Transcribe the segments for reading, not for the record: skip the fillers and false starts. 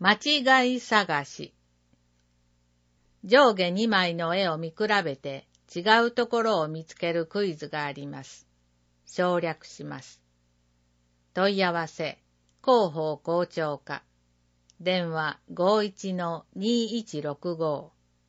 間違い探し。上下2枚の絵を見比べて違うところを見つけるクイズがあります。省略します。問い合わせ、広報校長課。電話51-2165。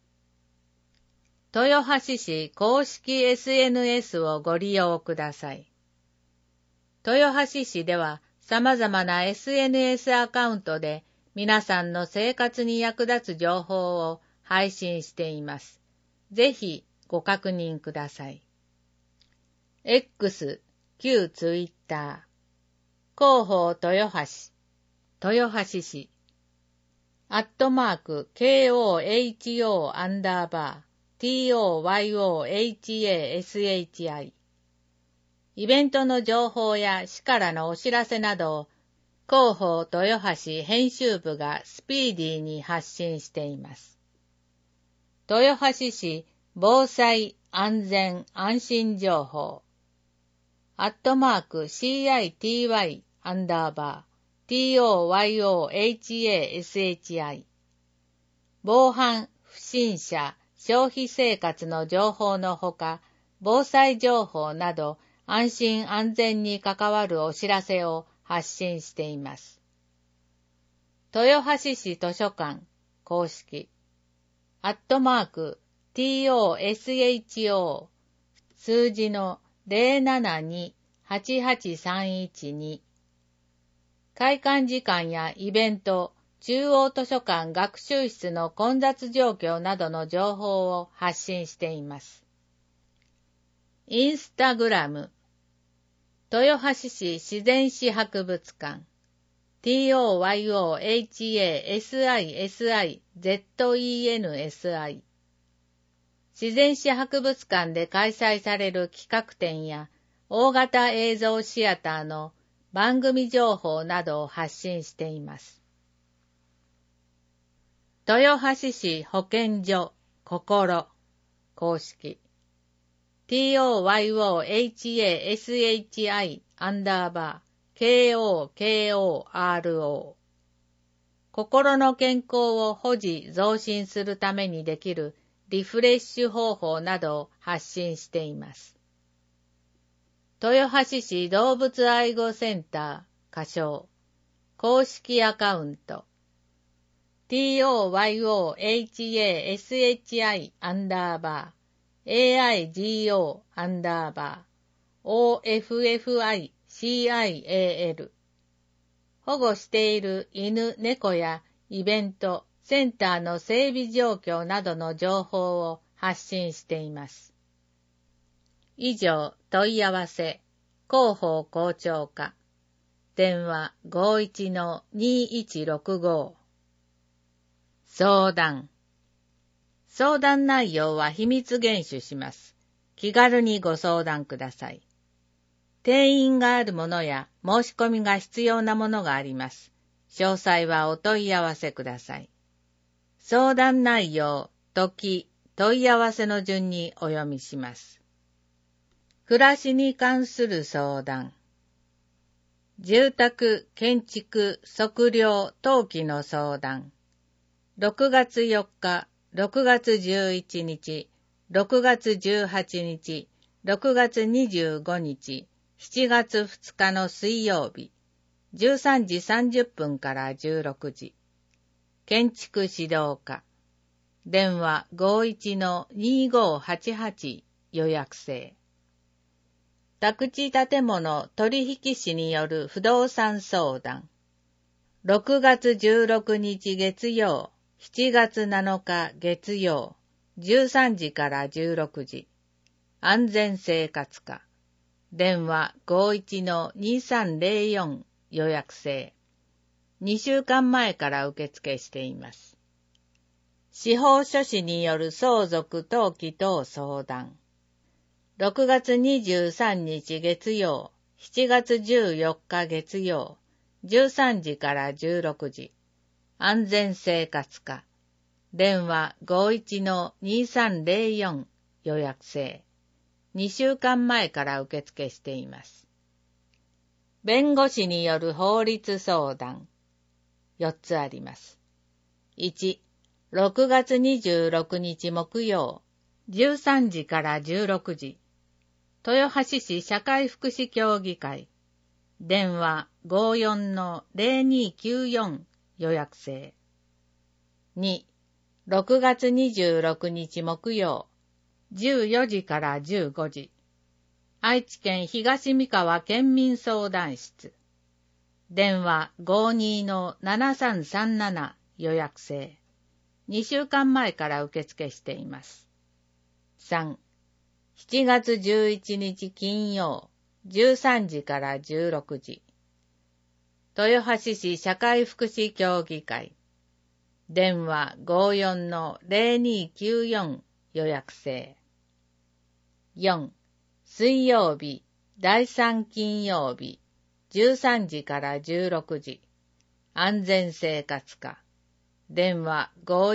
豊橋市公式 SNS をご利用ください。豊橋市では様々な SNS アカウントで皆さんの生活に役立つ情報を配信しています。ぜひご確認ください。X、旧ツイッター、広報豊橋、豊橋市、@KOHO_TOYOHASHI。イベントの情報や市からのお知らせなどを広報豊橋編集部がスピーディーに発信しています。豊橋市防災安全安心情報@CITY_TOYOHASHI。 防犯不審者消費生活の情報のほか、防災情報など安心安全に関わるお知らせを発信しています。豊橋市図書館公式@TOSHO 数字の072-88312。開館時間やイベント、中央図書館学習室の混雑状況などの情報を発信しています。インスタグラム、豊橋市自然史博物館、TOYOHASISIZENSI。自然史博物館で開催される企画展や大型映像シアターの番組情報などを発信しています。豊橋市保健所心公式TOYOHASHI_KOKORO。 心の健康を保持増進するためにできるリフレッシュ方法などを発信しています。豊橋市動物愛護センター仮称公式アカウントTOYOHASHI_OFFICIAL。 保護している犬、猫やイベント、センターの整備状況などの情報を発信しています。以上、問い合わせ、広報校長課。電話51-2165。相談内容は秘密厳守します。気軽にご相談ください。定員があるものや申し込みが必要なものがあります。詳細はお問い合わせください。相談内容、時、問い合わせの順にお読みします。暮らしに関する相談。住宅、建築、測量、登記の相談。6月4日、6月11日、6月18日、6月25日、7月2日の水曜日、13時30分から16時。建築指導課。電話51-2588予約制。宅地建物取引士による不動産相談。6月16日月曜、7月7日月曜、13時から16時。安全生活課。電話51-2304予約制。2週間前から受付しています。司法書士による相続登記等相談。6月23日月曜、7月14日月曜、13時から16時。安全生活課。電話51-2304予約制。2週間前から受付しています。弁護士による法律相談。 4つあります。1、6月26日木曜、13時から16時、豊橋市社会福祉協議会、電話 54-0294 予約制。2、6月26日木曜、14時から15時、愛知県東三河県民相談室、電話 52-7337 予約制。2週間前から受付しています。3、7月11日金曜、13時から16時、豊橋市社会福祉協議会、電話 54-0294 予約制。4、水曜日、第3金曜日、13時から16時、安全生活課、電話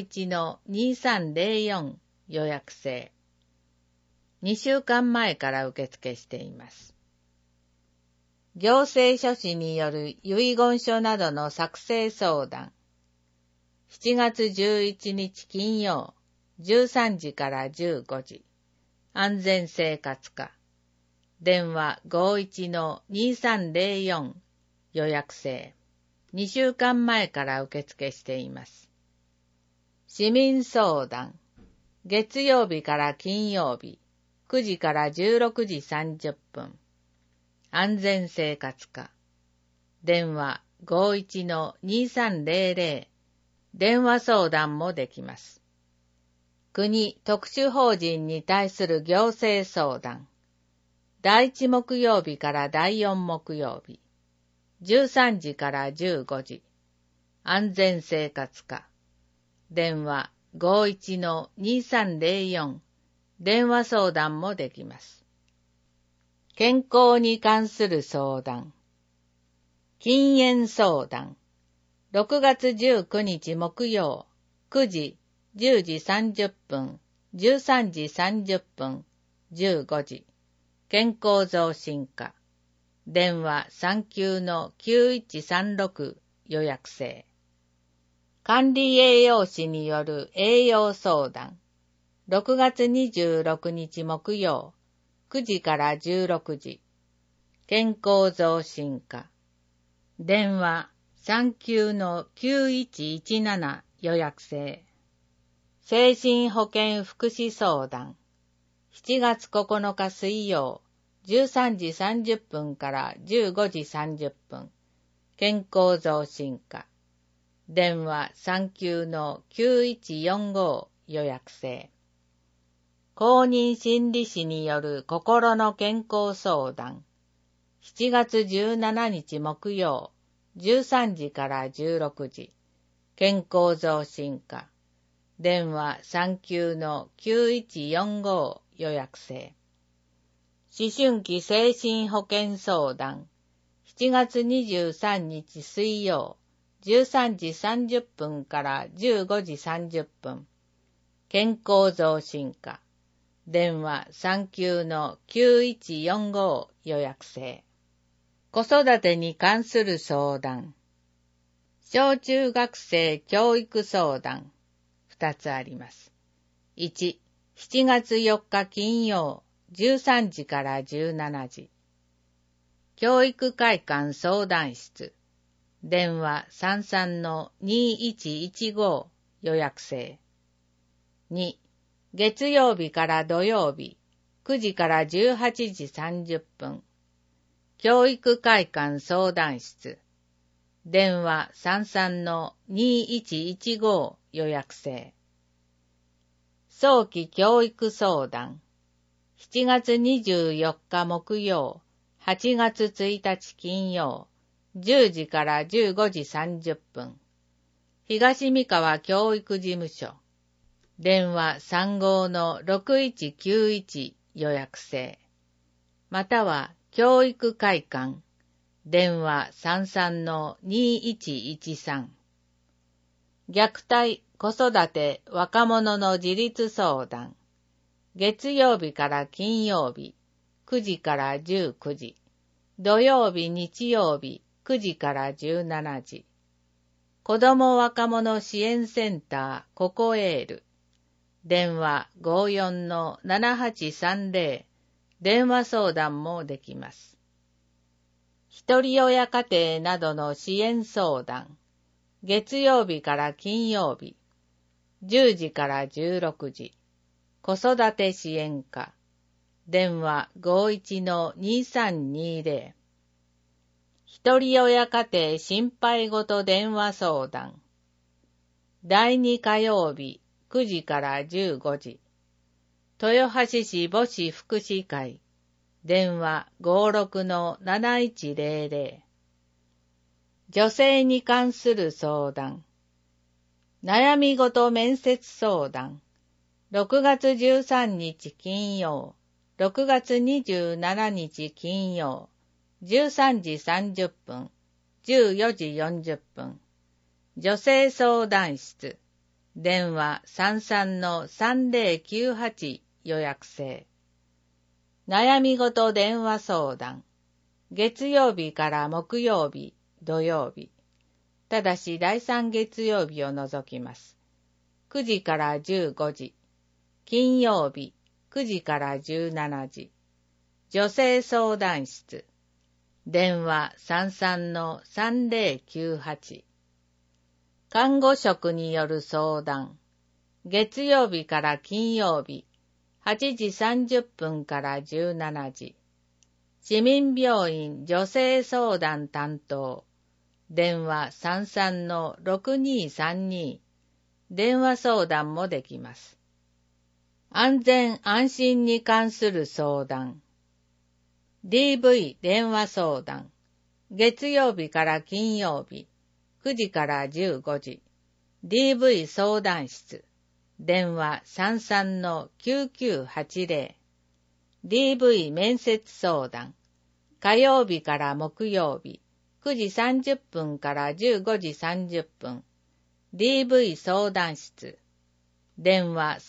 51-2304 予約制。2週間前から受付しています。行政書士による遺言書などの作成相談。7月11日金曜、13時から15時、安全生活課、電話 51-2304 予約制。2週間前から受付しています。市民相談。月曜日から金曜日、9時から16時30分。安全生活課。電話 51-2300。電話相談もできます。国・特殊法人に対する行政相談。第1木曜日から第4木曜日。13時から15時、安全生活課、電話 51-2304、電話相談もできます。健康に関する相談。禁煙相談。6月19日木曜、9時、10時30分、13時30分、15時、健康増進課。電話 39-9136 予約制。管理栄養士による栄養相談。6月26日木曜、9時から16時。健康増進課。電話 39-9117 予約制。精神保健福祉相談。7月9日水曜、13時30分から15時30分。健康増進課。電話 39-9145 予約制。公認心理師による心の健康相談。7月17日木曜、13時から16時。健康増進課。電話 39-9145 予約制。思春期精神保健相談。7月23日水曜、13時30分から15時30分。健康増進課。電話 39-9145 予約制。子育てに関する相談。小中学生教育相談。2つあります。1、7月4日金曜、13時から17時。教育会館相談室。電話 33-2115 予約制。2、月曜日から土曜日、9時から18時30分。教育会館相談室。電話 33-2115 予約制。早期教育相談。7月24日木曜、8月1日金曜、10時から15時30分。東三河教育事務所。電話 35-6191 予約制。または教育会館。電話 33-2113。虐待、子育て、若者の自立相談。月曜日から金曜日、9時から19時。土曜日、日曜日、9時から17時。 子ども若者支援センターココエール。電話 54-7830 電話相談もできます。ひとり親家庭などの支援相談。月曜日から金曜日。10時から16時。子育て支援課。電話 51-2320。ひとり親家庭心配ごと電話相談。第2火曜日9時から15時。豊橋市母子福祉会。電話 56-7100。女性に関する相談。悩みごと面接相談。6月13日金曜、6月27日金曜、13時30分、14時40分。女性相談室。電話 33-3098 予約制。悩みごと電話相談。月曜日から木曜日、土曜日。ただし第3月曜日を除きます。9時から15時。金曜日、9時から17時。女性相談室。電話 33-3098。看護職による相談。月曜日から金曜日、8時30分から17時。市民病院女性相談担当。電話 33-6232。電話相談もできます。安全安心に関する相談。DV 電話相談。月曜日から金曜日、9時から15時。DV 相談室。電話 33-9980。DV 面接相談。火曜日から木曜日、9時30分から15時30分。DV 相談室。電話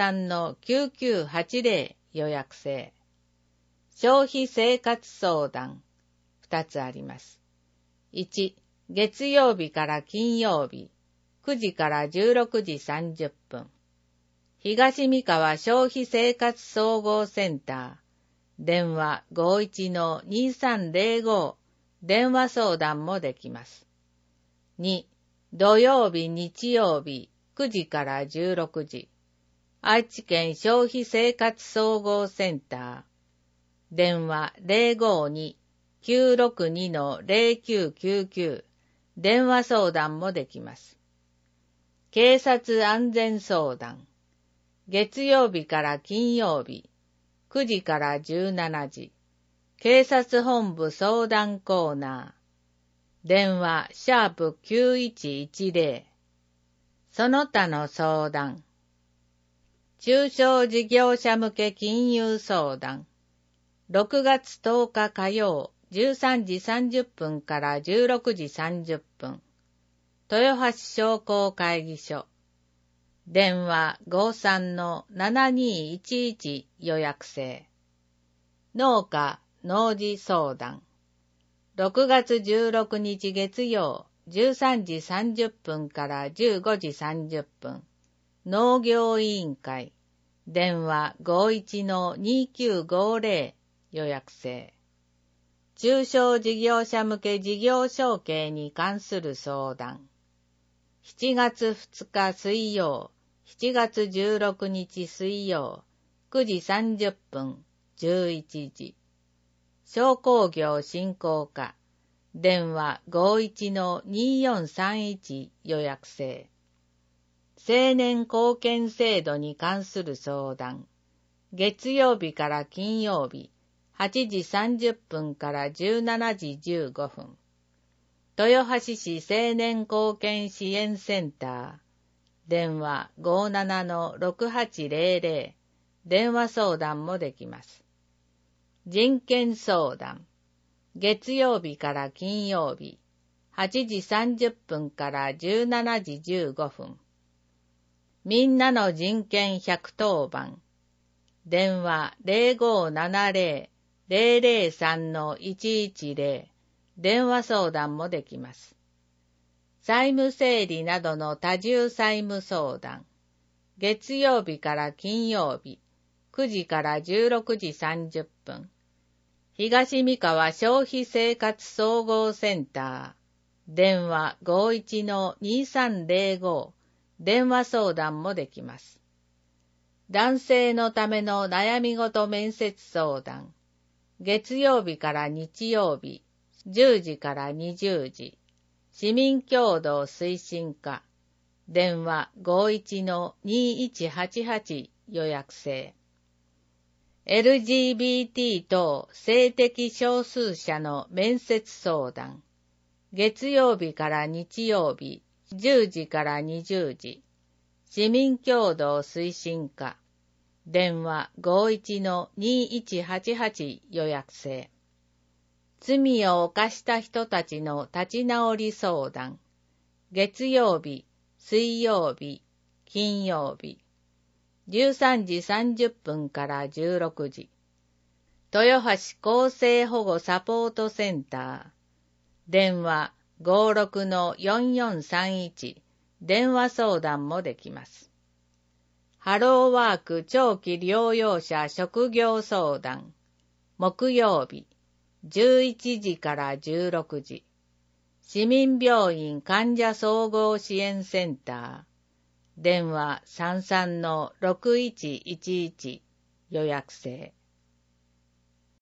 33-9980 予約制。消費生活相談。2つあります。1、月曜日から金曜日、9時から16時30分。東三河消費生活総合センター。電話 51-2305。電話相談もできます。2、土曜日日曜日、9時から16時。愛知県消費生活総合センター。電話 052-962-0999。電話相談もできます。警察安全相談。月曜日から金曜日、9時から17時。警察本部相談コーナー。電話#9110。その他の相談。中小事業者向け金融相談。6月10日火曜13時30分から16時30分。豊橋商工会議所。電話 53-7211 予約制。農家農事相談。6月16日月曜13時30分から15時30分。農業委員会。電話 51-2950 予約制。中小事業者向け事業承継に関する相談。7月2日水曜、7月16日水曜、9時30分、11時。商工業振興課。電話 51-2431 予約制。青年貢献制度に関する相談。月曜日から金曜日、8時30分から17時15分。豊橋市青年貢献支援センター。電話 57-6800。電話相談もできます。人権相談。月曜日から金曜日、8時30分から17時15分。みんなの人権110番。電話 0570-003-110。電話相談もできます。 債務整理などの多重債務相談。月曜日から金曜日、9時から16時30分。東三河消費生活総合センター。電話 51-2305。電話相談もできます。男性のための悩み事面接相談。月曜日から日曜日、10時から20時。市民協同推進課。電話 51-2188 予約制。LGBT 等性的少数者の面接相談。月曜日から日曜日、10時から20時。市民協同推進課。電話 51-2188 予約制。罪を犯した人たちの立ち直り相談。月曜日、水曜日、金曜日。13時30分から16時。豊橋厚生保護サポートセンター。電話 56-4431。電話相談もできます。ハローワーク長期療養者職業相談。木曜日。11時から16時。市民病院患者総合支援センター。電話 33-6111 予約制。